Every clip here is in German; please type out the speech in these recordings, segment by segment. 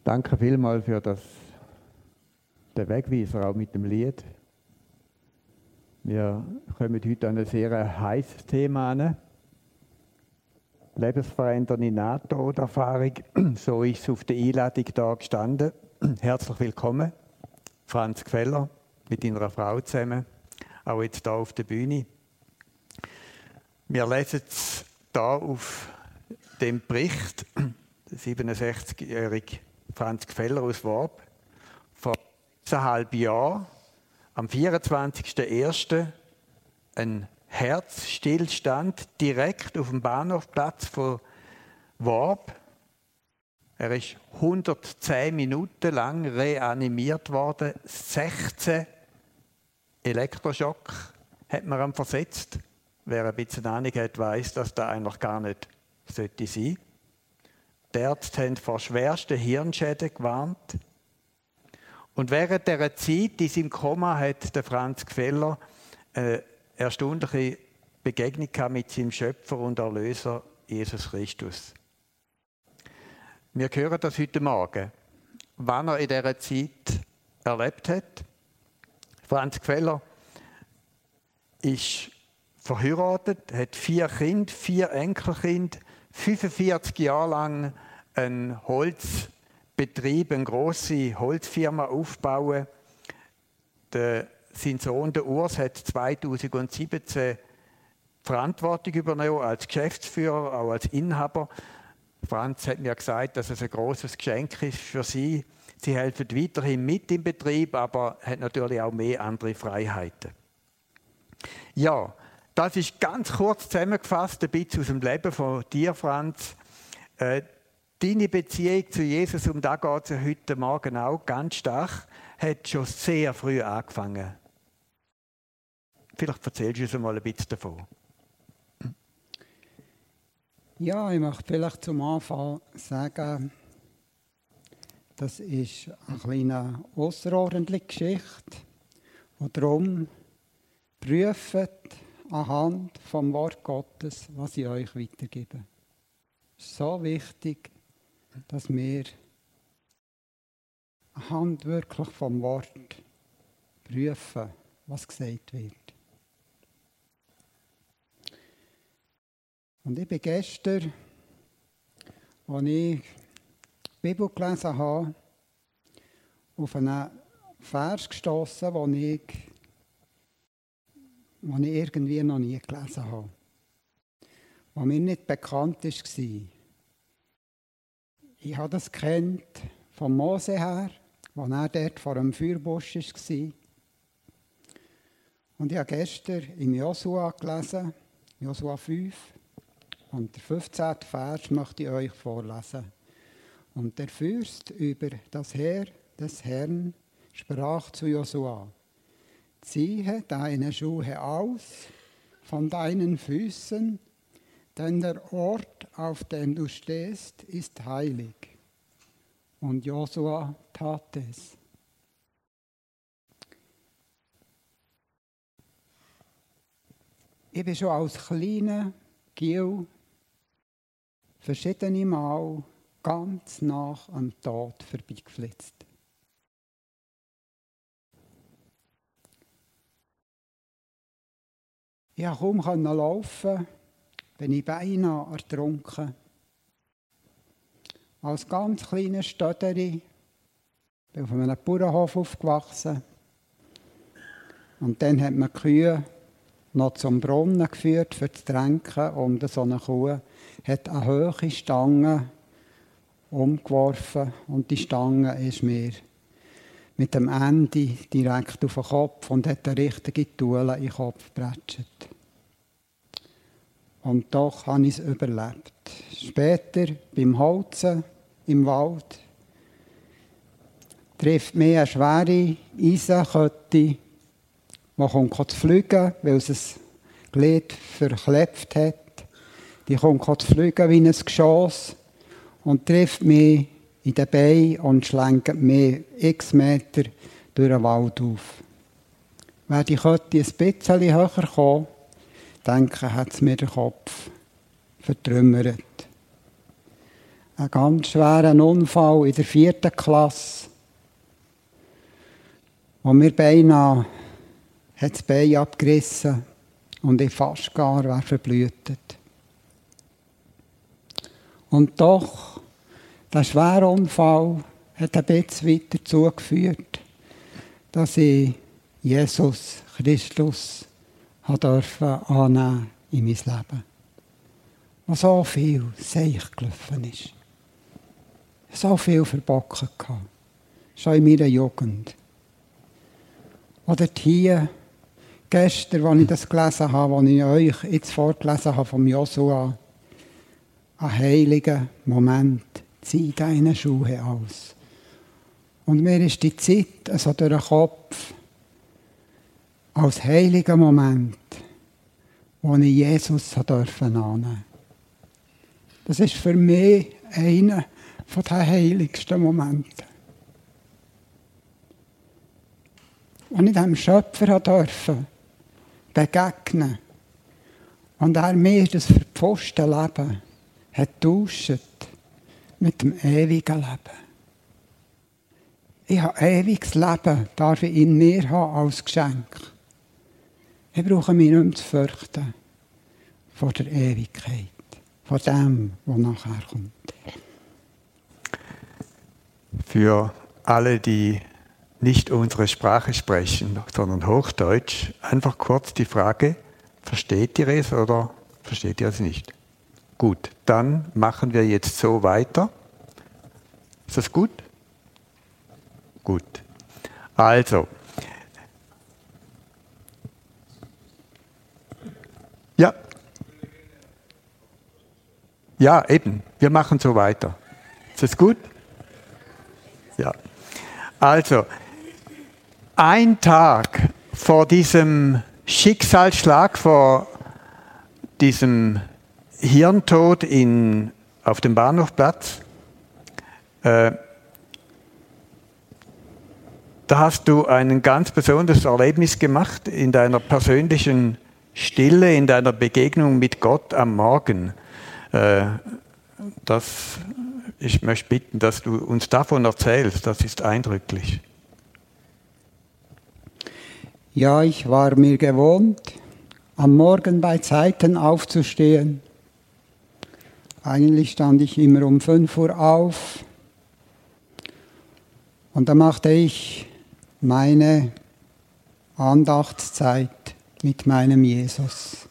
Danke vielmals für den Wegweiser, auch mit dem Lied. Wir kommen heute an ein sehr heißes Thema an. Lebensverändernde Nahtoderfahrung. So ist es auf der Einladung da gestanden. Herzlich willkommen, Franz Gfeller, mit deiner Frau zusammen, auch jetzt hier auf der Bühne. Wir lesen es hier auf dem Bericht, der 67-jährige Franz Gfeller aus Worb, vor 6,5 Jahren, am 24.01. ein Herzstillstand direkt auf dem Bahnhofplatz von Worb. Er ist 110 Minuten lang reanimiert worden. 16 Elektroschock hat man ihm versetzt. Wer ein bisschen Ahnung hat, weiss, dass das eigentlich gar nicht sollte sein. Die Ärzte haben vor schwersten Hirnschäden gewarnt. Und während dieser Zeit in seinem Koma hat der Franz Gfeller eine erstaunliche Begegnung mit seinem Schöpfer und Erlöser Jesus Christus. Wir hören das heute Morgen, was er in dieser Zeit erlebt hat. Franz Gfeller ist verheiratet, hat 4 Kinder, 4 Enkelkinder, 45 Jahre lang einen Holzbetrieb, eine grosse Holzfirma aufbauen. Sein Sohn, der Urs, hat 2017 Verantwortung übernommen als Geschäftsführer, auch als Inhaber. Franz hat mir gesagt, dass es ein grosses Geschenk ist für sie. Sie helfen weiterhin mit im Betrieb, aber hat natürlich auch mehr andere Freiheiten. Ja, das ist ganz kurz zusammengefasst, ein bisschen aus dem Leben von dir, Franz. Deine Beziehung zu Jesus, um da geht es heute Morgen auch ganz stark, hat schon sehr früh angefangen. Vielleicht erzählst du uns mal ein bisschen davon. Ja, ich möchte vielleicht zum Anfang sagen, das ist eine kleine außerordentliche Geschichte. Und darum prüft anhand vom Wort Gottes, was ich euch weitergebe. Es ist so wichtig, dass wir anhand wirklich vom Wort prüfen, was gesagt wird. Und ich bin gestern, als ich die Bibel gelesen habe, auf einen Vers gestossen, den ich irgendwie noch nie gelesen habe. Der mir nicht bekannt war. Ich habe das kennt von Mose her, als er dort vor einem Feuerbusch war. Und ich habe gestern im Josua gelesen, Josua 5. Und der 15. Vers möchte ich euch vorlesen. Und der Fürst über das Heer des Herrn sprach zu Josua: Ziehe deine Schuhe aus von deinen Füßen, denn der Ort, auf dem du stehst, ist heilig. Und Josua tat es. Ich bin schon als kleiner Gil verschiedene Mal ganz nach am Tod vorbeigeflitzt. Ich konnte kaum laufen, bin ich beinahe ertrunken. Als ganz kleiner Stöderi bin ich auf einem Bauernhof aufgewachsen. Und dann hat man die Kühe noch zum Brunnen geführt, für zu tränken. Und so eine Kuh hat eine hohe Stange umgeworfen. Und die Stange ist mir mit dem Ende direkt auf den Kopf und hat eine richtige Tule in den Kopf gepratscht. Und doch habe ich es überlebt. Später, beim Holzen im Wald, trifft mich eine schwere Eisenkette, die kommt zu fliegen, weil es ein Glied verklebt hat. Die kommt zu fliegen wie ein Geschoss und trifft mich in den Beinen und schlenkt mich x Meter durch den Wald auf. Wäre die Kette ein bisschen höher gekommen, denke, hat es mir den Kopf vertrümmert. einen ganz schweren Unfall in der 4. Klasse, wo mir beinahe hat das Bein abgerissen und ich fast gar wäre verblühtet. Und doch, der schwere Unfall hat ein bisschen weiter dazu geführt, dass ich Jesus Christus annehmen in mein Leben. Wo so viel Seich gelaufen ist. So viel verbocken gehabt. Schon in meiner Jugend. Oder hier, gestern, als ich das gelesen habe, als ich euch jetzt vorgelesen habe vom Josua, ein heiliger Moment, zieh deine Schuhe aus. Und mir ist die Zeit also durch den Kopf, als heiliger Moment, wo ich Jesus annehmen durfte. Das ist für mich einer der heiligsten Momente. Als ich dem Schöpfer durfte begegnen und er mir das verpfuschte Leben hat tauscht mit dem ewigen Leben. Ich habe ewiges Leben, darf ich in mir haben als Geschenk. Ich brauche mich nicht mehr zu fürchten vor der Ewigkeit, vor dem, was nachher kommt. Für alle, die nicht unsere Sprache sprechen, sondern Hochdeutsch, einfach kurz die Frage, versteht ihr es oder versteht ihr es nicht? Gut, dann machen wir jetzt so weiter. Ist das gut? Gut. Also. Ja. Ja, eben. Wir machen so weiter. Ist das gut? Ja. Also, ein Tag vor diesem Schicksalsschlag, vor diesem Hirntod auf dem Bahnhofplatz, da hast du ein ganz besonderes Erlebnis gemacht in deiner persönlichen Stille, in deiner Begegnung mit Gott am Morgen. Ich möchte bitten, dass du uns davon erzählst, das ist eindrücklich. Ja, ich war mir gewohnt, am Morgen bei Zeiten aufzustehen. Eigentlich stand ich immer um 5 Uhr auf und da machte ich meine Andachtszeit mit meinem Jesus.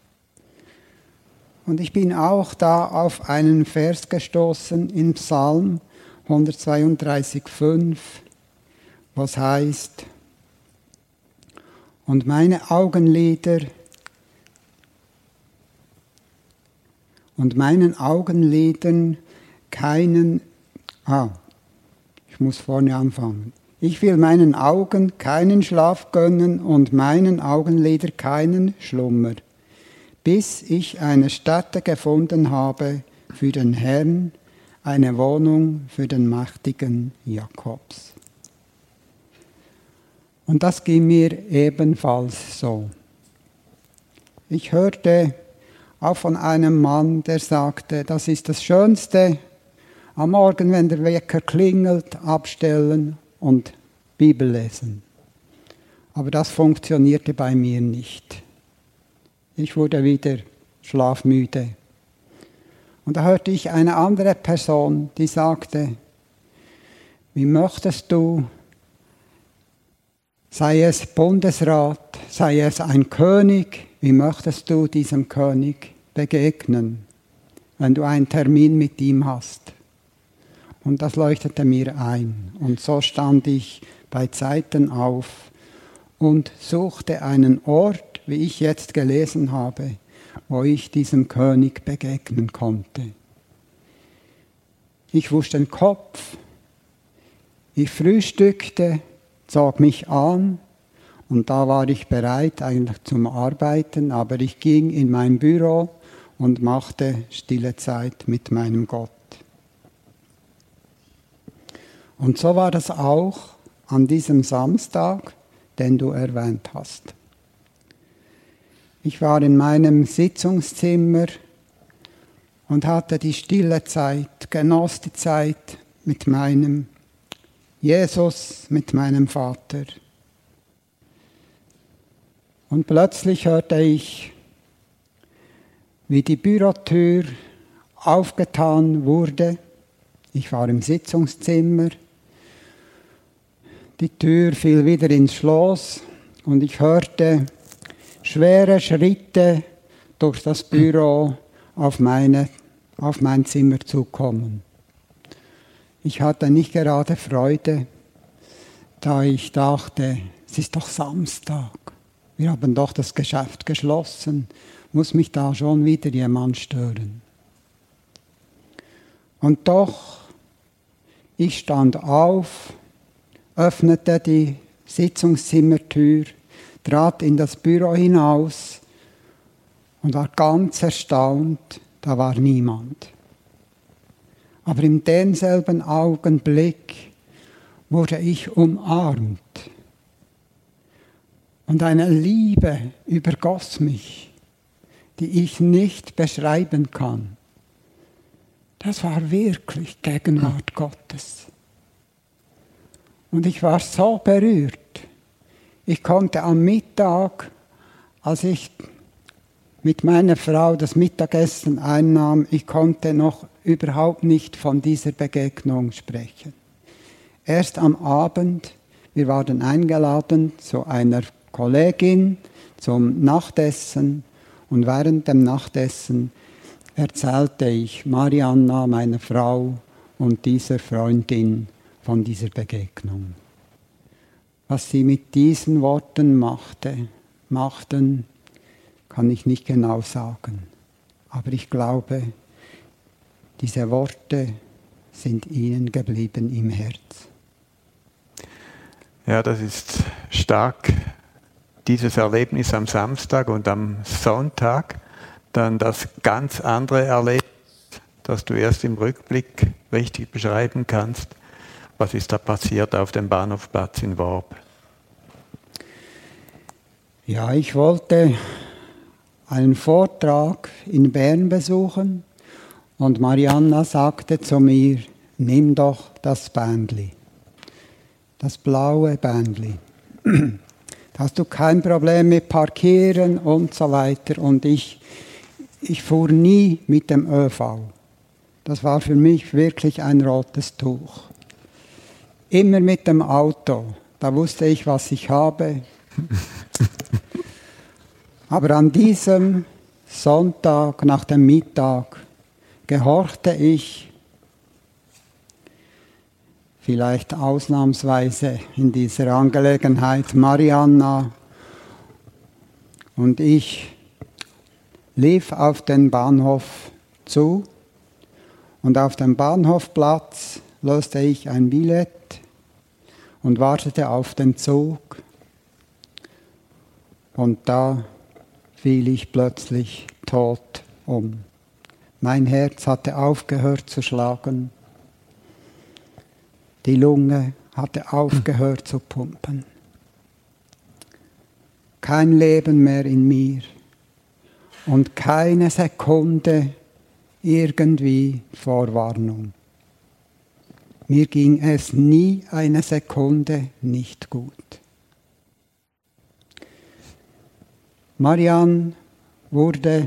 Und ich bin auch da auf einen Vers gestoßen in Psalm 132,5, was heißt: Und meinen Augenlidern keinen... ich muss vorne anfangen. Ich will meinen Augen keinen Schlaf gönnen und meinen Augenlidern keinen Schlummer, bis ich eine Stätte gefunden habe für den Herrn, eine Wohnung für den mächtigen Jakobs. Und das ging mir ebenfalls so. Ich hörte auch von einem Mann, der sagte, das ist das Schönste, am Morgen, wenn der Wecker klingelt, abstellen und Bibel lesen. Aber das funktionierte bei mir nicht. Ich wurde wieder schlafmüde. Und da hörte ich eine andere Person, die sagte, wie möchtest du, sei es Bundesrat, sei es ein König, wie möchtest du diesem König begegnen, wenn du einen Termin mit ihm hast? Und das leuchtete mir ein. Und so stand ich bei Zeiten auf und suchte einen Ort, wie ich jetzt gelesen habe, wo ich diesem König begegnen konnte. Ich wusch den Kopf, ich frühstückte, zog mich an und da war ich bereit eigentlich zum Arbeiten, aber ich ging in mein Büro und machte stille Zeit mit meinem Gott. Und so war das auch an diesem Samstag, den du erwähnt hast. Ich war in meinem Sitzungszimmer und hatte die stille Zeit, genoss die Zeit mit meinem Jesus, mit meinem Vater. Und plötzlich hörte ich, wie die Bürotür aufgetan wurde. Ich war im Sitzungszimmer. Die Tür fiel wieder ins Schloss und ich hörte schwere Schritte durch das Büro auf mein Zimmer zukommen. Ich hatte nicht gerade Freude, da ich dachte, es ist doch Samstag. Wir haben doch das Geschäft geschlossen. Muss mich da schon wieder jemand stören? Und doch, ich stand auf, öffnete die Sitzungszimmertür, trat in das Büro hinaus und war ganz erstaunt, da war niemand. Aber in demselben Augenblick wurde ich umarmt. Und eine Liebe übergoss mich, die ich nicht beschreiben kann. Das war wirklich Gegenwart Gottes. Und ich war so berührt. Ich konnte am Mittag, als ich mit meiner Frau das Mittagessen einnahm, ich konnte noch überhaupt nicht von dieser Begegnung sprechen. Erst am Abend, wir waren eingeladen zu einer Kollegin zum Nachtessen und während dem Nachtessen erzählte ich Marianna, meiner Frau und dieser Freundin von dieser Begegnung. Was sie mit diesen Worten machten, kann ich nicht genau sagen. Aber ich glaube, diese Worte sind ihnen geblieben im Herz. Ja, das ist stark, dieses Erlebnis am Samstag und am Sonntag. Dann das ganz andere Erlebnis, das du erst im Rückblick richtig beschreiben kannst. Was ist da passiert auf dem Bahnhofplatz in Worb? Ja, ich wollte einen Vortrag in Bern besuchen und Marianna sagte zu mir, nimm doch das Bändli, das blaue Bändli. Da hast du kein Problem mit Parkieren und so weiter. Und ich fuhr nie mit dem ÖV. Das war für mich wirklich ein rotes Tuch. Immer mit dem Auto. Da wusste ich, was ich habe. Aber an diesem Sonntag nach dem Mittag gehorchte ich vielleicht ausnahmsweise in dieser Angelegenheit Marianna und ich lief auf den Bahnhof zu und auf dem Bahnhofplatz löste ich ein Billett und wartete auf den Zug und da fiel ich plötzlich tot um. Mein Herz hatte aufgehört zu schlagen. Die Lunge hatte aufgehört zu pumpen. Kein Leben mehr in mir und keine Sekunde irgendwie Vorwarnung. Mir ging es nie eine Sekunde nicht gut. Marianne wurde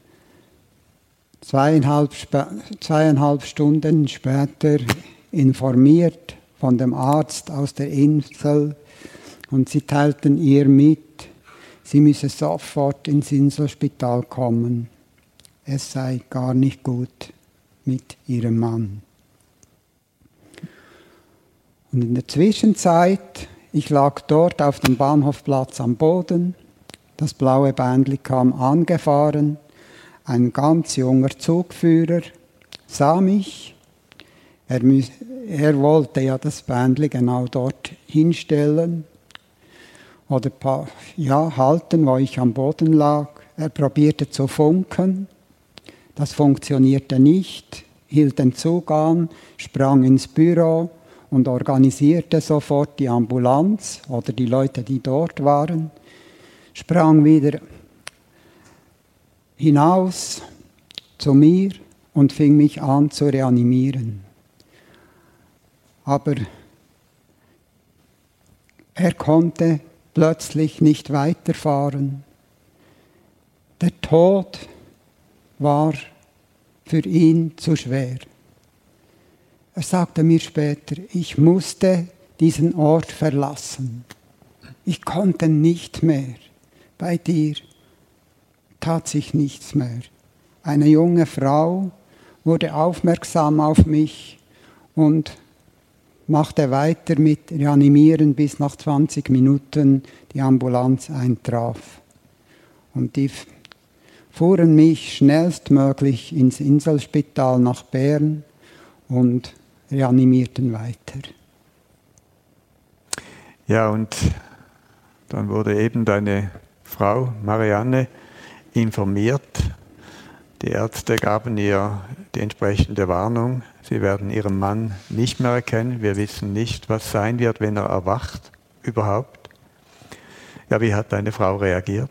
2,5 Stunden später informiert von dem Arzt aus der Insel und sie teilten ihr mit, sie müsse sofort ins Inselspital kommen. Es sei gar nicht gut mit ihrem Mann. Und in der Zwischenzeit, ich lag dort auf dem Bahnhofplatz am Boden, das blaue Bändli kam angefahren, ein ganz junger Zugführer sah mich. Er wollte ja das Bändli genau dort hinstellen oder halten, wo ich am Boden lag. Er probierte zu funken. Das funktionierte nicht, hielt den Zug an, sprang ins Büro und organisierte sofort die Ambulanz oder die Leute, die dort waren, sprang wieder hinaus zu mir und fing mich an zu reanimieren. Aber er konnte plötzlich nicht weiterfahren. Der Tod war für ihn zu schwer. Er sagte mir später, ich musste diesen Ort verlassen. Ich konnte nicht mehr. Bei dir tat sich nichts mehr. Eine junge Frau wurde aufmerksam auf mich und machte weiter mit Reanimieren, bis nach 20 Minuten die Ambulanz eintraf. Und die fuhren mich schnellstmöglich ins Inselspital nach Bern und reanimierten weiter. Ja, und dann wurde eben deine Frau Marianne informiert. Die Ärzte gaben ihr die entsprechende Warnung. Sie werden ihren Mann nicht mehr erkennen. Wir wissen nicht, was sein wird, wenn er erwacht, überhaupt. Ja, wie hat deine Frau reagiert?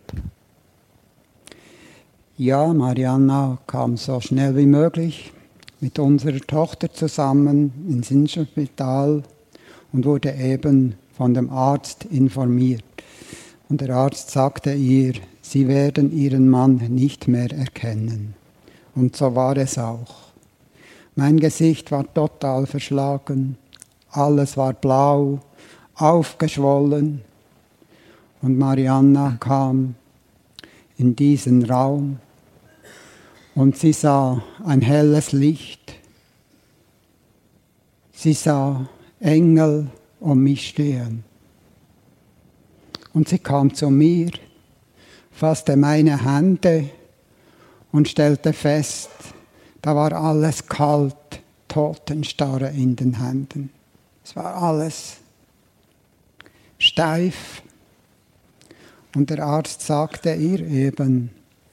Ja, Marianna kam so schnell wie möglich mit unserer Tochter zusammen ins Inselspital und wurde eben von dem Arzt informiert. Und der Arzt sagte ihr, sie werden ihren Mann nicht mehr erkennen. Und so war es auch. Mein Gesicht war total verschlagen, alles war blau, aufgeschwollen. Und Marianna kam in diesen Raum und sie sah ein helles Licht. Sie sah Engel um mich stehen. Und sie kam zu mir, fasste meine Hände und stellte fest, da war alles kalt, Totenstarre in den Händen. Es war alles steif. Und der Arzt sagte ihr eben,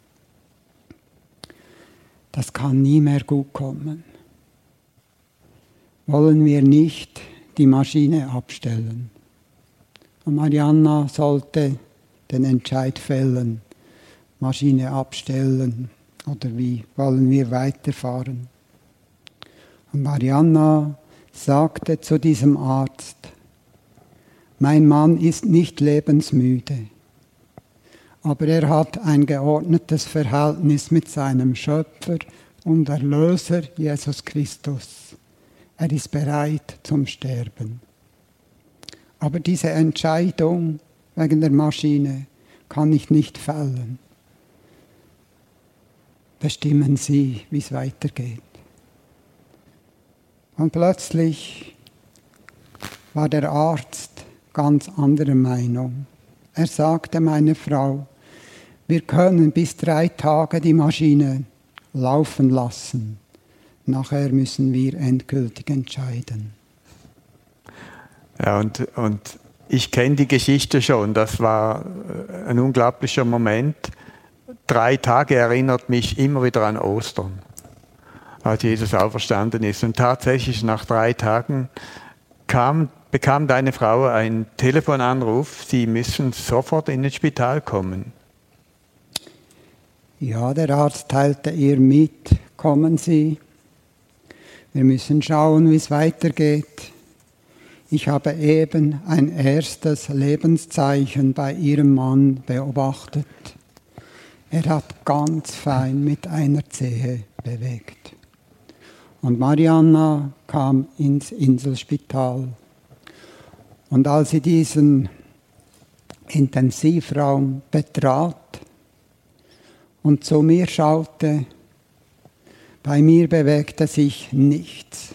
das kann nie mehr gut kommen. Wollen wir nicht die Maschine abstellen? Und Marianna sollte den Entscheid fällen, Maschine abstellen oder wie wollen wir weiterfahren. Und Marianna sagte zu diesem Arzt, mein Mann ist nicht lebensmüde, aber er hat ein geordnetes Verhältnis mit seinem Schöpfer und Erlöser Jesus Christus. Er ist bereit zum Sterben. Aber diese Entscheidung wegen der Maschine kann ich nicht fällen. Bestimmen Sie, wie es weitergeht. Und plötzlich war der Arzt ganz anderer Meinung. Er sagte meiner Frau, wir können bis 3 Tage die Maschine laufen lassen. Nachher müssen wir endgültig entscheiden. Ja, und ich kenne die Geschichte schon. Das war ein unglaublicher Moment. 3 Tage erinnert mich immer wieder an Ostern, als Jesus auferstanden ist. Und tatsächlich nach 3 Tagen bekam deine Frau einen Telefonanruf, Sie müssen sofort in das Spital kommen. Ja, der Arzt teilte ihr mit, kommen Sie, wir müssen schauen, wie es weitergeht. Ich habe eben ein erstes Lebenszeichen bei Ihrem Mann beobachtet. Er hat ganz fein mit einer Zehe bewegt. Und Marianna kam ins Inselspital. Und als sie diesen Intensivraum betrat und zu mir schaute, bei mir bewegte sich nichts.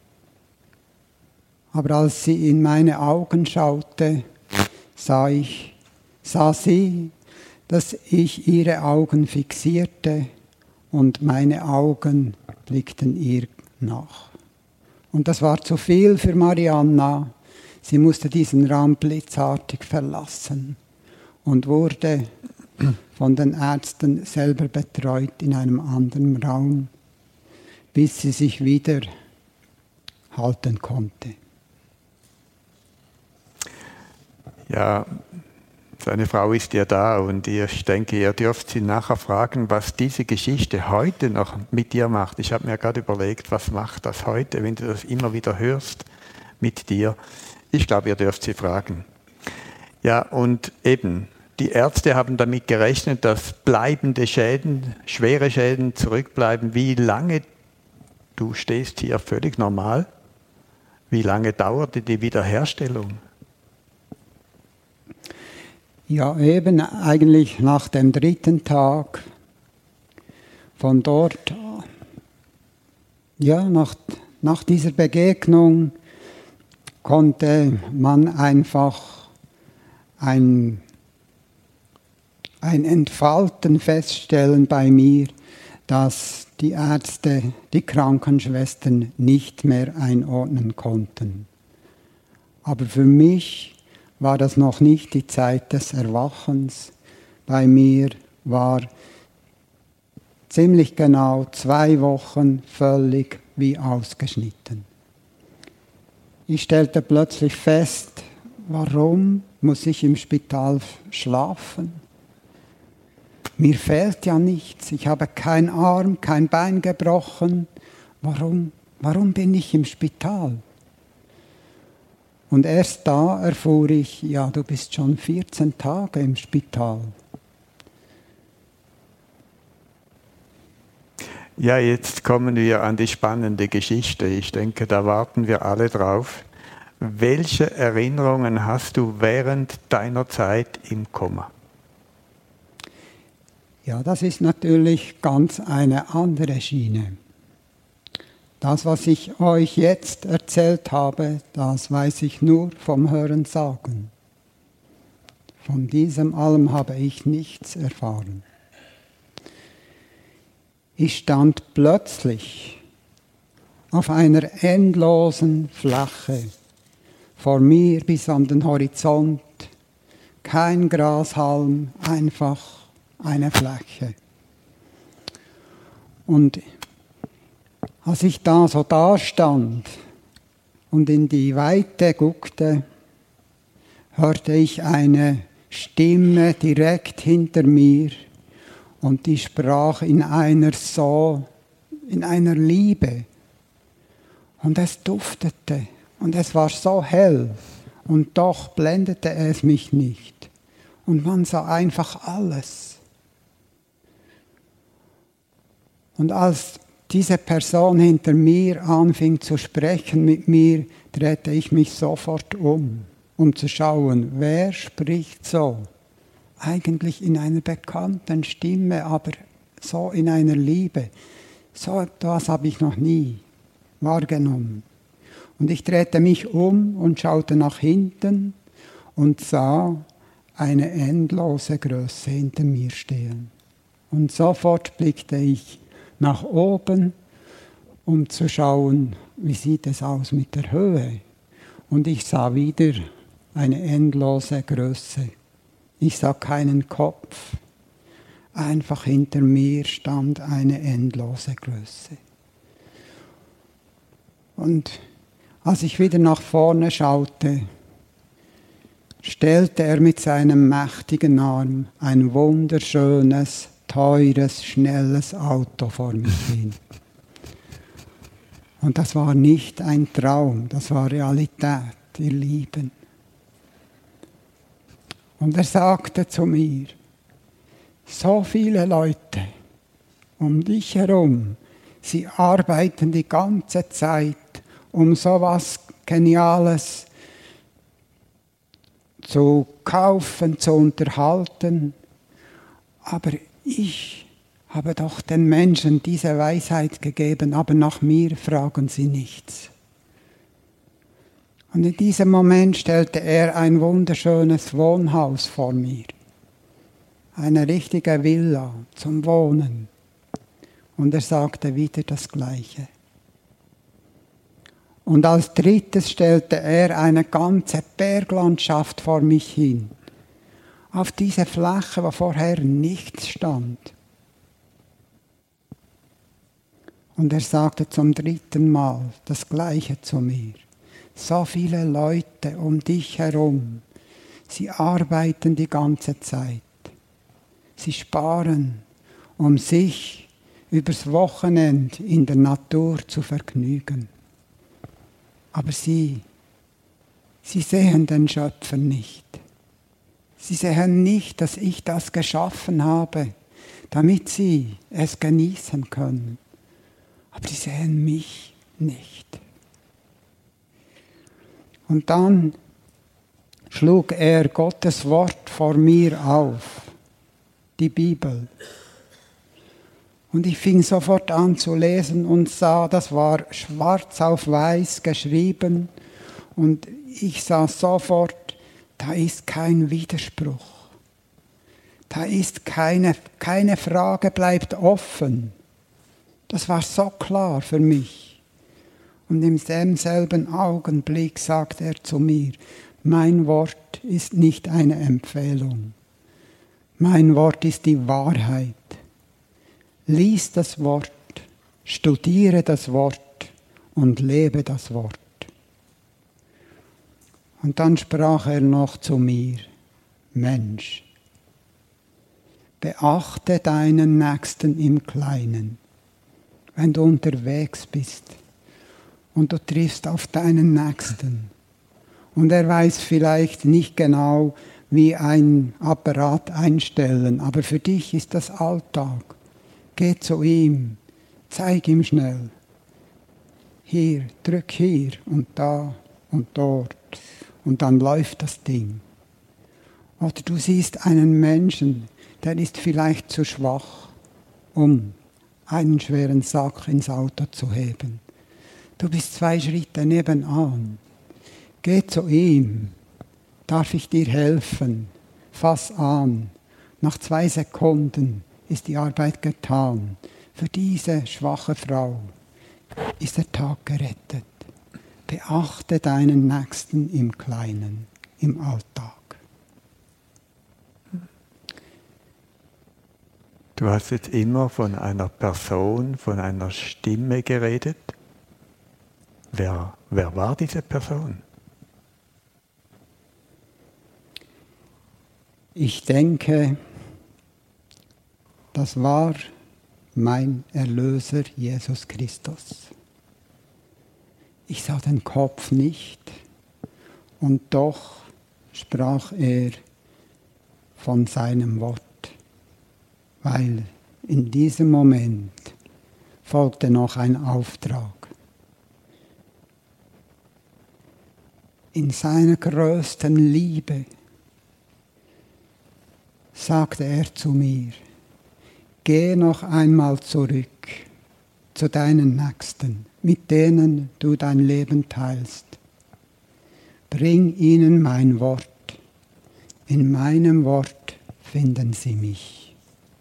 Aber als sie in meine Augen schaute, sah sie, dass ich ihre Augen fixierte und meine Augen blickten ihr nach. Und das war zu viel für Marianna. Sie musste diesen Raum blitzartig verlassen und wurde von den Ärzten selber betreut in einem anderen Raum, bis sie sich wieder halten konnte. Ja, Seine Frau ist ja da und ich denke, ihr dürft sie nachher fragen, was diese Geschichte heute noch mit dir macht. Ich habe mir gerade überlegt, was macht das heute, wenn du das immer wieder hörst mit dir. Ich glaube, ihr dürft sie fragen. Ja, und eben, die Ärzte haben damit gerechnet, dass bleibende Schäden, schwere Schäden zurückbleiben. Wie lange, du stehst hier völlig normal, wie lange dauerte die Wiederherstellung? Ja, eben eigentlich nach dem 3. Tag. Von dort, ja, nach dieser Begegnung konnte man einfach ein Entfalten feststellen bei mir, dass die Ärzte, die Krankenschwestern nicht mehr einordnen konnten. Aber für mich war das noch nicht die Zeit des Erwachens. Bei mir war ziemlich genau 2 Wochen völlig wie ausgeschnitten. Ich stellte plötzlich fest, warum muss ich im Spital schlafen? Mir fehlt ja nichts. Ich habe keinen Arm, kein Bein gebrochen. Warum bin ich im Spital? Und erst da erfuhr ich, ja, du bist schon 14 Tage im Spital. Ja, jetzt kommen wir an die spannende Geschichte. Ich denke, da warten wir alle drauf. Welche Erinnerungen hast du während deiner Zeit im Koma? Ja, das ist natürlich ganz eine andere Schiene. Das, was ich euch jetzt erzählt habe, das weiß ich nur vom Hörensagen. Von diesem allem habe ich nichts erfahren. Ich stand plötzlich auf einer endlosen Fläche, vor mir bis an den Horizont, kein Grashalm, einfach eine Fläche. Und als ich da so dastand und in die Weite guckte, hörte ich eine Stimme direkt hinter mir und die sprach in einer Liebe. Und es duftete und es war so hell und doch blendete es mich nicht. Und man sah einfach alles. Und als diese Person hinter mir anfing zu sprechen mit mir, drehte ich mich sofort um zu schauen, wer spricht so. Eigentlich in einer bekannten Stimme, aber so in einer Liebe. So etwas habe ich noch nie wahrgenommen. Und ich drehte mich um und schaute nach hinten und sah eine endlose Größe hinter mir stehen. Und sofort blickte ich nach oben, um zu schauen, wie sieht es aus mit der Höhe. Und ich sah wieder eine endlose Größe. Ich sah keinen Kopf. Einfach hinter mir stand eine endlose Größe. Und als ich wieder nach vorne schaute, stellte er mit seinem mächtigen Arm ein wunderschönes, teures, schnelles Auto vor mich hin. Und das war nicht ein Traum, das war Realität, ihr Lieben. Und er sagte zu mir, so viele Leute um dich herum, sie arbeiten die ganze Zeit, um so was Geniales zu kaufen, zu unterhalten, aber ich habe doch den Menschen diese Weisheit gegeben, aber nach mir fragen sie nichts. Und in diesem Moment stellte er ein wunderschönes Wohnhaus vor mir. Eine richtige Villa zum Wohnen. Und er sagte wieder das Gleiche. Und als drittes stellte er eine ganze Berglandschaft vor mich hin. Auf diese Fläche, wo vorher nichts stand. Und er sagte zum 3. Mal das Gleiche zu mir. So viele Leute um dich herum. Sie arbeiten die ganze Zeit. Sie sparen, um sich übers Wochenende in der Natur zu vergnügen. Aber sie sehen den Schöpfer nicht. Sie sehen nicht, dass ich das geschaffen habe, damit sie es genießen können. Aber sie sehen mich nicht. Und dann schlug er Gottes Wort vor mir auf, die Bibel. Und ich fing sofort an zu lesen und sah, das war schwarz auf weiß geschrieben. Und ich sah sofort, da ist kein Widerspruch. Da ist keine Frage bleibt offen. Das war so klar für mich. Und in demselben Augenblick sagt er zu mir, mein Wort ist nicht eine Empfehlung. Mein Wort ist die Wahrheit. Lies das Wort, studiere das Wort und lebe das Wort. Und dann sprach er noch zu mir, Mensch, beachte deinen Nächsten im Kleinen, wenn du unterwegs bist und du triffst auf deinen Nächsten. Und er weiß vielleicht nicht genau, wie ein Apparat einstellen, aber für dich ist das Alltag. Geh zu ihm, zeig ihm schnell. Hier, drück hier und da und dort. Und dann läuft das Ding. Oder du siehst einen Menschen, der ist vielleicht zu schwach, um einen schweren Sack ins Auto zu heben. Du bist 2 Schritte nebenan. Geh zu ihm. Darf ich dir helfen? Fass an. Nach 2 Sekunden ist die Arbeit getan. Für diese schwache Frau ist der Tag gerettet. Beachte deinen Nächsten im Kleinen, im Alltag. Du hast jetzt immer von einer Person, von einer Stimme geredet. Wer war diese Person? Ich denke, das war mein Erlöser Jesus Christus. Ich sah den Kopf nicht und doch sprach er von seinem Wort, weil in diesem Moment folgte noch ein Auftrag. In seiner größten Liebe sagte er zu mir, geh noch einmal zurück zu deinen Nächsten, mit denen du dein Leben teilst. Bring ihnen mein Wort. In meinem Wort finden sie mich.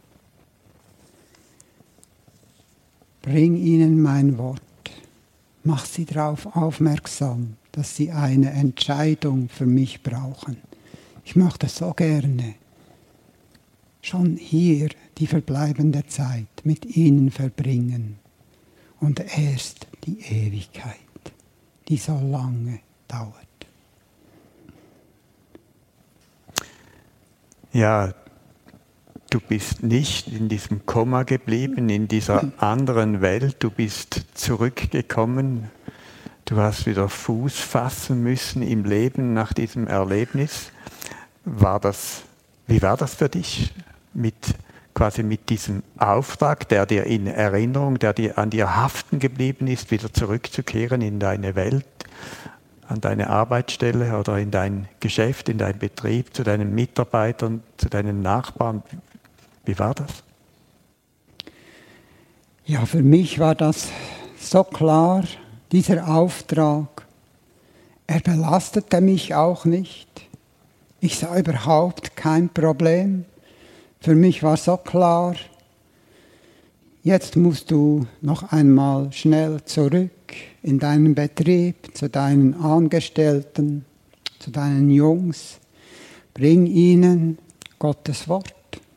Bring ihnen mein Wort. Mach sie darauf aufmerksam, dass sie eine Entscheidung für mich brauchen. Ich möchte so gerne schon hier die verbleibende Zeit mit ihnen verbringen und erst die Ewigkeit, die so lange dauert. Ja, du bist nicht in diesem Koma geblieben, in dieser anderen Welt. Du bist zurückgekommen. Du hast wieder Fuß fassen müssen im Leben nach diesem Erlebnis. Wie war das für dich, quasi mit diesem Auftrag, der dir in Erinnerung, der dir an dir haften geblieben ist, wieder zurückzukehren in deine Welt, an deine Arbeitsstelle oder in dein Geschäft, in deinen Betrieb, zu deinen Mitarbeitern, zu deinen Nachbarn? Wie war das? Ja, für mich war das so klar, dieser Auftrag. Er belastete mich auch nicht. Ich sah überhaupt kein Problem. Für mich war so klar, jetzt musst du noch einmal schnell zurück in deinen Betrieb, zu deinen Angestellten, zu deinen Jungs. Bring ihnen Gottes Wort.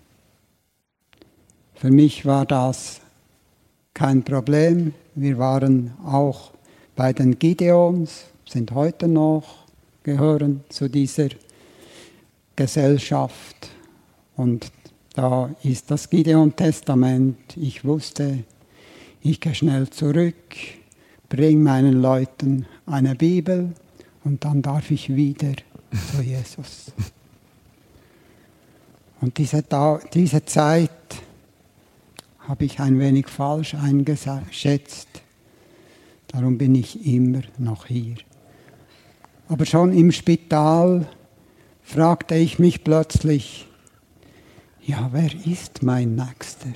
Für mich war das kein Problem. Wir waren auch bei den Gideons, sind heute noch, gehören zu dieser Gesellschaft. Und da ist das Gideon-Testament. Ich wusste, ich gehe schnell zurück, bringe meinen Leuten eine Bibel und dann darf ich wieder zu Jesus. Und diese Zeit habe ich ein wenig falsch eingeschätzt. Darum bin ich immer noch hier. Aber schon im Spital fragte ich mich plötzlich, ja, wer ist mein Nächster?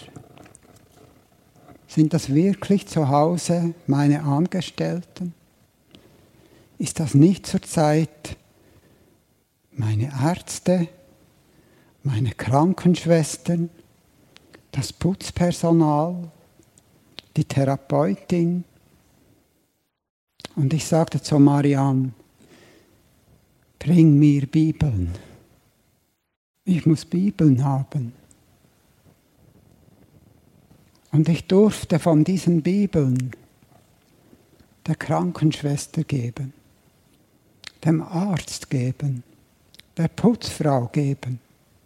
Sind das wirklich zu Hause meine Angestellten? Ist das nicht zurzeit meine Ärzte, meine Krankenschwestern, das Putzpersonal, die Therapeutin? Und ich sagte zu Marianne, bring mir Bibeln. Ich muss Bibeln haben. Und ich durfte von diesen Bibeln der Krankenschwester geben, dem Arzt geben, der Putzfrau geben.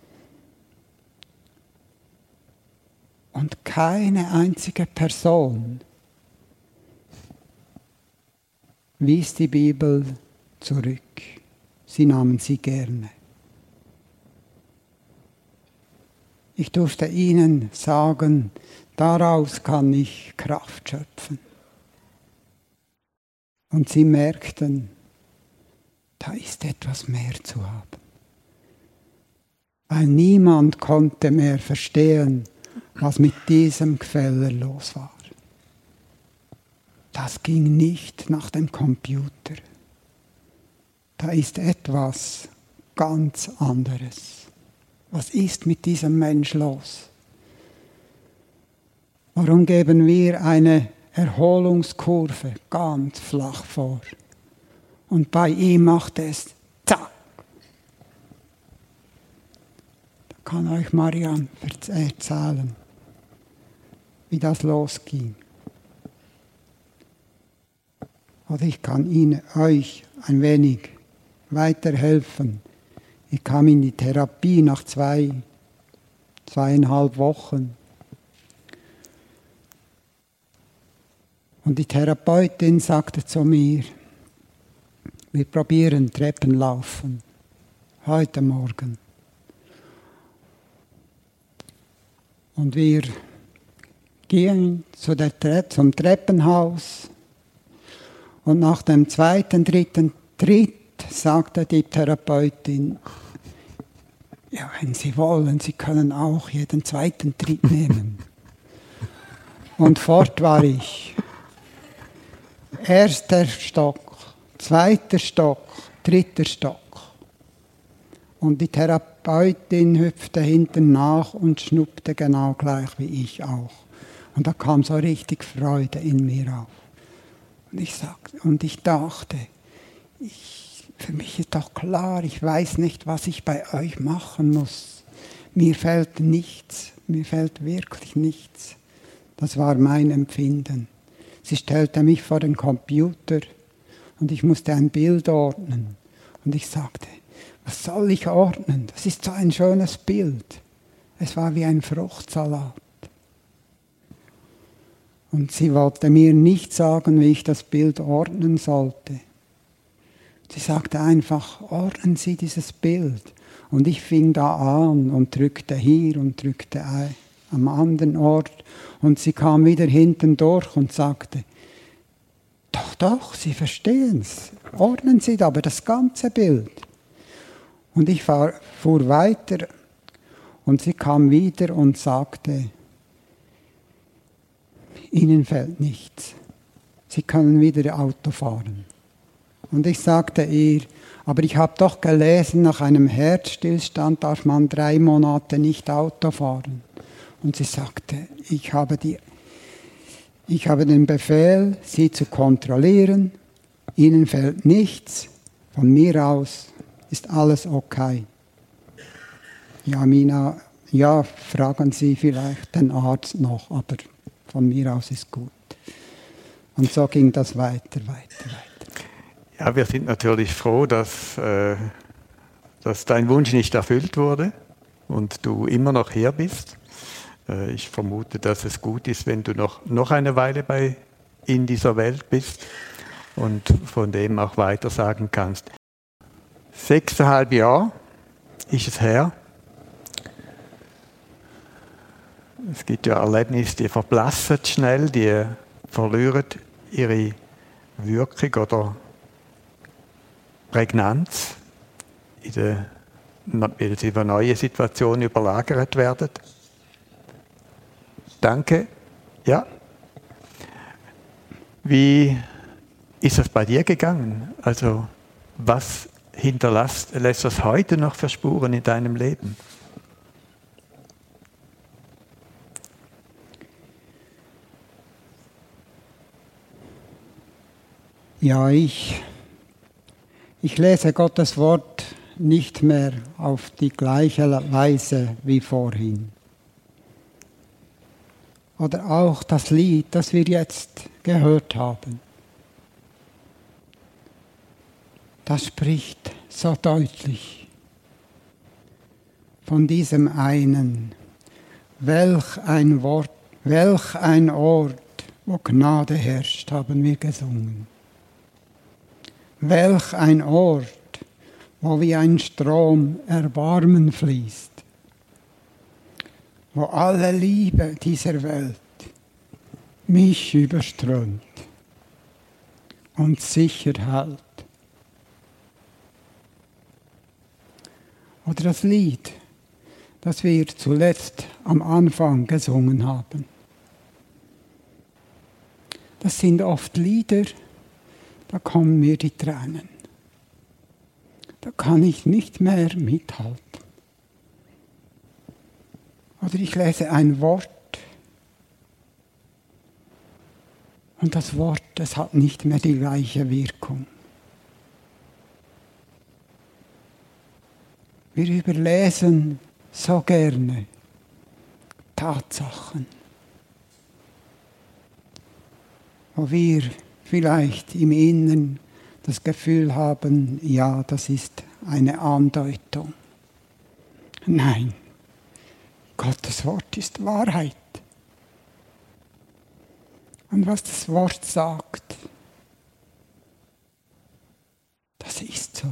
Und keine einzige Person wies die Bibel zurück. Sie nahmen sie gerne. Ich durfte ihnen sagen, daraus kann ich Kraft schöpfen. Und sie merkten, da ist etwas mehr zu haben. Weil niemand konnte mehr verstehen, was mit diesem Gfeller los war. Das ging nicht nach dem Computer. Da ist etwas ganz anderes. Was ist mit diesem Mensch los? Warum geben wir eine Erholungskurve ganz flach vor? Und bei ihm macht es zack. Da kann euch Marianne erzählen, wie das losging. Oder ich kann euch ein wenig weiterhelfen. Ich kam in die Therapie nach 2,5 Wochen. Und die Therapeutin sagte zu mir, wir probieren Treppenlaufen heute Morgen. Und wir gingen zum Treppenhaus. Und nach dem 2., 3. Tritt sagte die Therapeutin, ja, wenn Sie wollen, Sie können auch jeden 2. Tritt nehmen. Und fort war ich. 1. Stock, 2. Stock, 3. Stock. Und die Therapeutin hüpfte hinten nach und schnuppte genau gleich wie ich auch. Und da kam so richtig Freude in mir auf. Und ich dachte, für mich ist doch klar, ich weiß nicht, was ich bei euch machen muss. Mir fällt nichts, mir fällt wirklich nichts. Das war mein Empfinden. Sie stellte mich vor den Computer und ich musste ein Bild ordnen. Und ich sagte, was soll ich ordnen? Das ist so ein schönes Bild. Es war wie ein Fruchtsalat. Und sie wollte mir nicht sagen, wie ich das Bild ordnen sollte. Sie sagte einfach, ordnen Sie dieses Bild. Und ich fing da an und drückte hier und drückte am anderen Ort. Und sie kam wieder hinten durch und sagte, doch, Sie verstehen es. Ordnen Sie aber das ganze Bild. Und ich fuhr weiter und sie kam wieder und sagte, Ihnen fällt nichts. Sie können wieder Auto fahren. Und ich sagte ihr, aber ich habe doch gelesen, nach einem Herzstillstand darf man 3 Monate nicht Auto fahren. Und sie sagte, ich habe den Befehl, Sie zu kontrollieren. Ihnen fällt nichts. Von mir aus ist alles okay. Ja, Mina, ja, fragen Sie vielleicht den Arzt noch, aber von mir aus ist gut. Und so ging das weiter. Ja, wir sind natürlich froh, dass dass dein Wunsch nicht erfüllt wurde und du immer noch hier bist. Ich vermute, dass es gut ist, wenn du noch eine Weile in dieser Welt bist und von dem auch weiter sagen kannst. 6,5 Jahre ist es her. Es gibt ja Erlebnisse, die verblassen schnell, die verlieren ihre Wirkung oder Prägnanz, weil sie über neue Situationen überlagert werden. Danke. Ja. Wie ist das bei dir gegangen? Also, was lässt das heute noch für Spuren in deinem Leben? Ja, ich lese Gottes Wort nicht mehr auf die gleiche Weise wie vorhin. Oder auch das Lied, das wir jetzt gehört haben. Das spricht so deutlich von diesem einen. Welch ein Wort, welch ein Ort, wo Gnade herrscht, haben wir gesungen. Welch ein Ort, wo wie ein Strom Erbarmen fließt, wo alle Liebe dieser Welt mich überströmt und sicher hält. Oder das Lied, das wir zuletzt am Anfang gesungen haben. Das sind oft Lieder, da kommen mir die Tränen. Da kann ich nicht mehr mithalten. Oder ich lese ein Wort und das Wort, das hat nicht mehr die gleiche Wirkung. Wir überlesen so gerne Tatsachen, wo wir vielleicht im Inneren das Gefühl haben, ja, das ist eine Andeutung. Nein, Gottes Wort ist Wahrheit. Und was das Wort sagt, das ist so.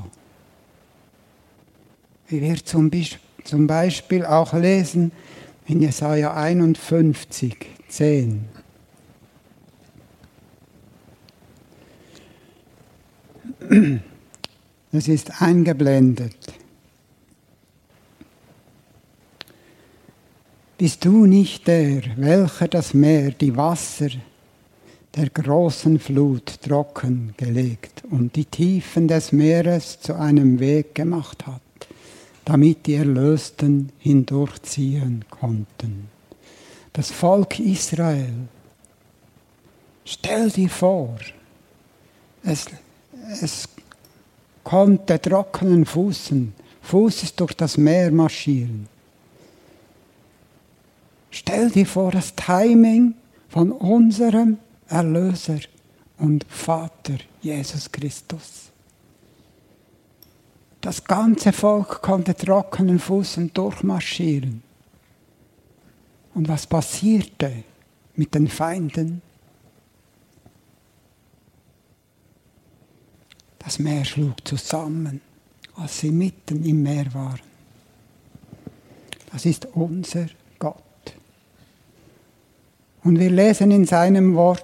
Wie wir zum Beispiel auch lesen in Jesaja 51, 10. Es ist eingeblendet. Bist du nicht der, welcher das Meer, die Wasser der großen Flut trocken gelegt und die Tiefen des Meeres zu einem Weg gemacht hat, damit die Erlösten hindurchziehen konnten? Das Volk Israel, stell dir vor, es konnte trockenen Fußes durch das Meer marschieren. Stell dir vor, das Timing von unserem Erlöser und Vater Jesus Christus. Das ganze Volk konnte trockenen Fußen durchmarschieren. Und was passierte mit den Feinden? Das Meer schlug zusammen, als sie mitten im Meer waren. Das ist unser Gott. Und wir lesen in seinem Wort,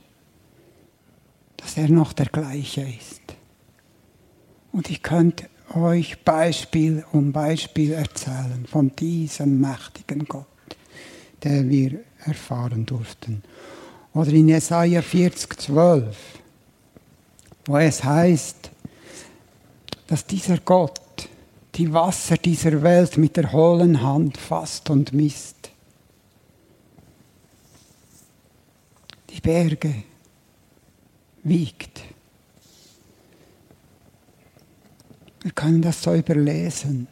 dass er noch der gleiche ist. Und ich könnte euch Beispiel um Beispiel erzählen von diesem mächtigen Gott, den wir erfahren durften. Oder in Jesaja 40, 12, wo es heißt, dass dieser Gott die Wasser dieser Welt mit der hohlen Hand fasst und misst. Die Berge wiegt. Wir können das so überlesen.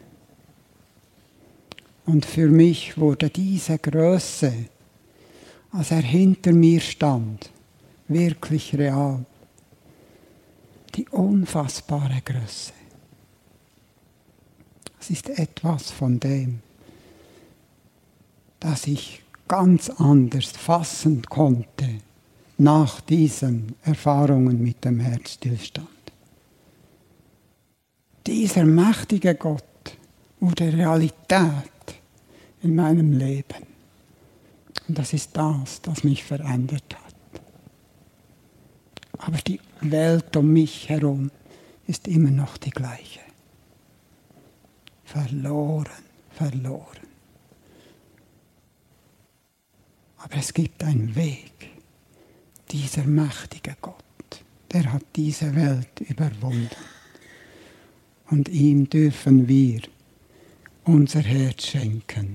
Und für mich wurde diese Größe, als er hinter mir stand, wirklich real. Die unfassbare Größe. Das ist etwas von dem, das ich ganz anders fassen konnte nach diesen Erfahrungen mit dem Herzstillstand. Dieser mächtige Gott wurde Realität in meinem Leben. Und das ist das mich verändert hat. Aber die Welt um mich herum ist immer noch die gleiche. Verloren. Aber es gibt einen Weg. Dieser mächtige Gott, der hat diese Welt überwunden. Und ihm dürfen wir unser Herz schenken.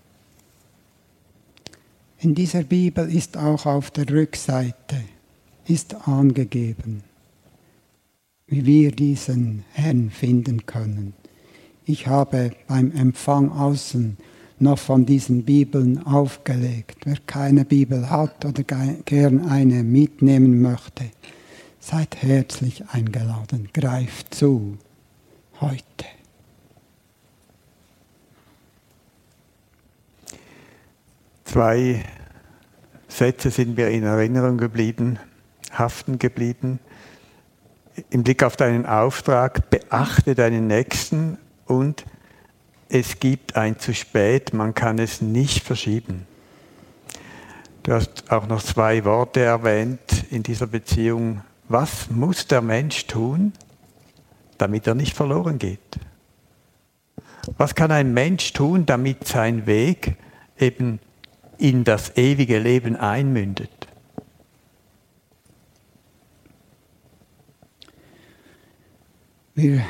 In dieser Bibel ist auch auf der Rückseite ist angegeben, wie wir diesen Herrn finden können. Ich habe beim Empfang außen noch von diesen Bibeln aufgelegt. Wer keine Bibel hat oder gern eine mitnehmen möchte, seid herzlich eingeladen. Greift zu heute. Zwei Sätze sind mir in Erinnerung geblieben, haften geblieben. Im Blick auf deinen Auftrag, beachte deinen Nächsten und es gibt ein zu spät, man kann es nicht verschieben. Du hast auch noch zwei Worte erwähnt in dieser Beziehung. Was muss der Mensch tun, damit er nicht verloren geht? Was kann ein Mensch tun, damit sein Weg eben in das ewige Leben einmündet? Wir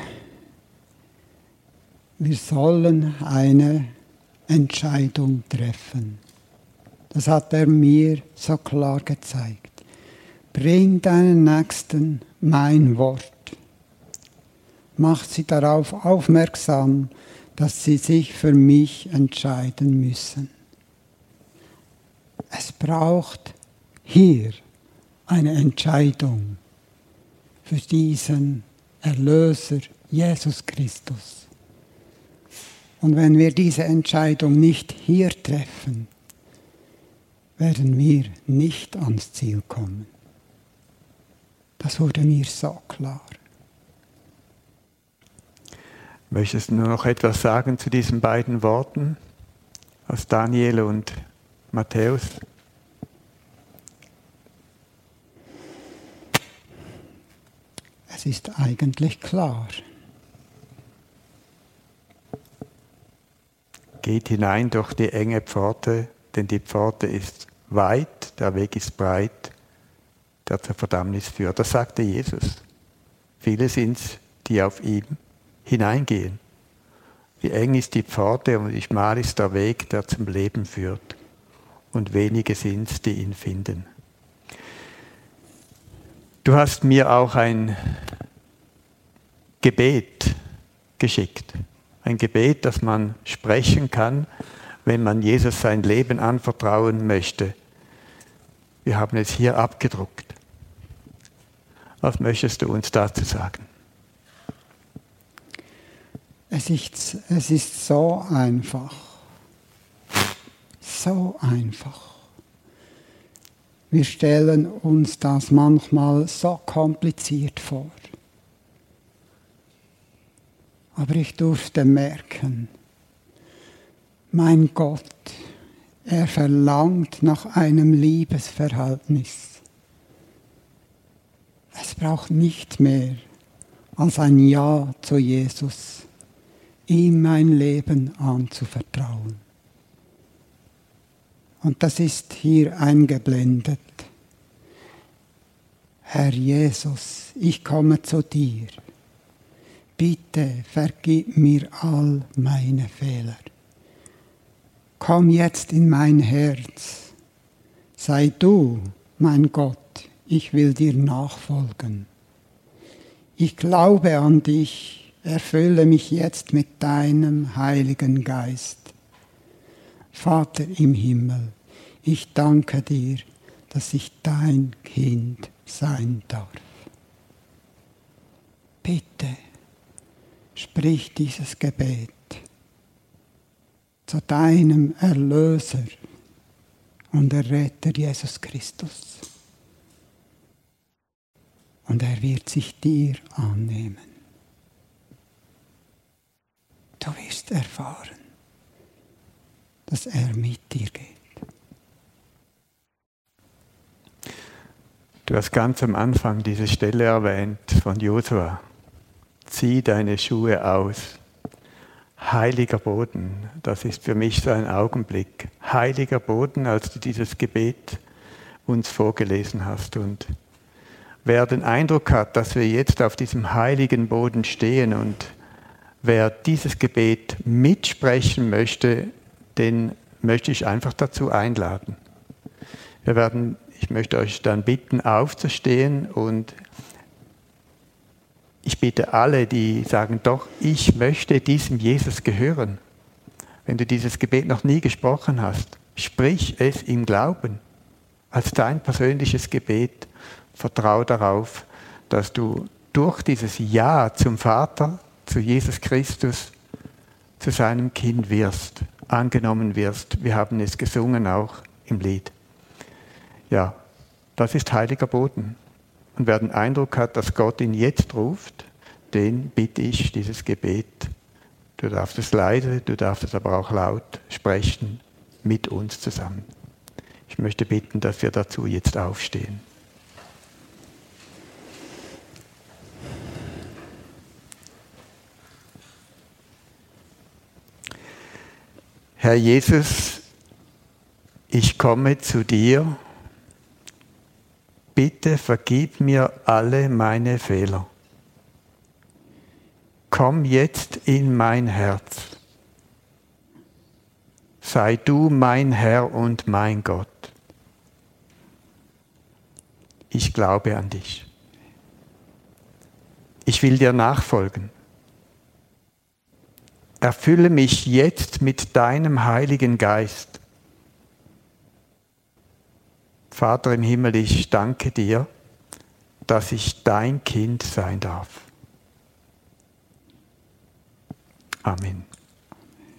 sollen eine Entscheidung treffen. Das hat er mir so klar gezeigt. Bring deinen Nächsten mein Wort. Mach sie darauf aufmerksam, dass sie sich für mich entscheiden müssen. Es braucht hier eine Entscheidung für diesen Erlöser Jesus Christus. Und wenn wir diese Entscheidung nicht hier treffen, werden wir nicht ans Ziel kommen. Das wurde mir so klar. Möchtest du nur noch etwas sagen zu diesen beiden Worten aus Daniel und Matthäus? Es ist eigentlich klar. Geht hinein durch die enge Pforte, denn die Pforte ist weit, der Weg ist breit, der zur Verdammnis führt. Das sagte Jesus. Viele sind es, die auf ihn hineingehen. Wie eng ist die Pforte und wie schmal ist der Weg, der zum Leben führt. Und wenige sind es, die ihn finden. Du hast mir auch ein Gebet geschickt. Ein Gebet, das man sprechen kann, wenn man Jesus sein Leben anvertrauen möchte. Wir haben es hier abgedruckt. Was möchtest du uns dazu sagen? Es ist so einfach. So einfach. Wir stellen uns das manchmal so kompliziert vor. Aber ich durfte merken, mein Gott, er verlangt nach einem Liebesverhältnis. Es braucht nicht mehr als ein Ja zu Jesus, ihm mein Leben anzuvertrauen. Und das ist hier eingeblendet. Herr Jesus, ich komme zu dir. Bitte vergib mir all meine Fehler. Komm jetzt in mein Herz. Sei du, mein Gott, ich will dir nachfolgen. Ich glaube an dich, erfülle mich jetzt mit deinem Heiligen Geist. Vater im Himmel, ich danke dir, dass ich dein Kind sein darf. Bitte, sprich dieses Gebet zu deinem Erlöser und Erretter Jesus Christus. Und er wird sich dir annehmen. Du wirst erfahren, dass er mit dir geht. Du hast ganz am Anfang diese Stelle erwähnt von Josua. Zieh deine Schuhe aus. Heiliger Boden, das ist für mich so ein Augenblick. Heiliger Boden, als du dieses Gebet uns vorgelesen hast. Und wer den Eindruck hat, dass wir jetzt auf diesem heiligen Boden stehen und wer dieses Gebet mitsprechen möchte, den möchte ich einfach dazu einladen. Ich möchte euch dann bitten, aufzustehen, und ich bitte alle, die sagen, doch, ich möchte diesem Jesus gehören. Wenn du dieses Gebet noch nie gesprochen hast, sprich es im Glauben als dein persönliches Gebet. Vertrau darauf, dass du durch dieses Ja zum Vater, zu Jesus Christus, zu seinem Kind wirst, angenommen wirst. Wir haben es gesungen auch im Lied. Ja, das ist heiliger Boden. Und wer den Eindruck hat, dass Gott ihn jetzt ruft, den bitte ich, dieses Gebet. Du darfst es leise, du darfst es aber auch laut sprechen, mit uns zusammen. Ich möchte bitten, dass wir dazu jetzt aufstehen. Herr Jesus, ich komme zu dir. Bitte vergib mir alle meine Fehler. Komm jetzt in mein Herz. Sei du mein Herr und mein Gott. Ich glaube an dich. Ich will dir nachfolgen. Erfülle mich jetzt mit deinem Heiligen Geist. Vater im Himmel, ich danke dir, dass ich dein Kind sein darf. Amen.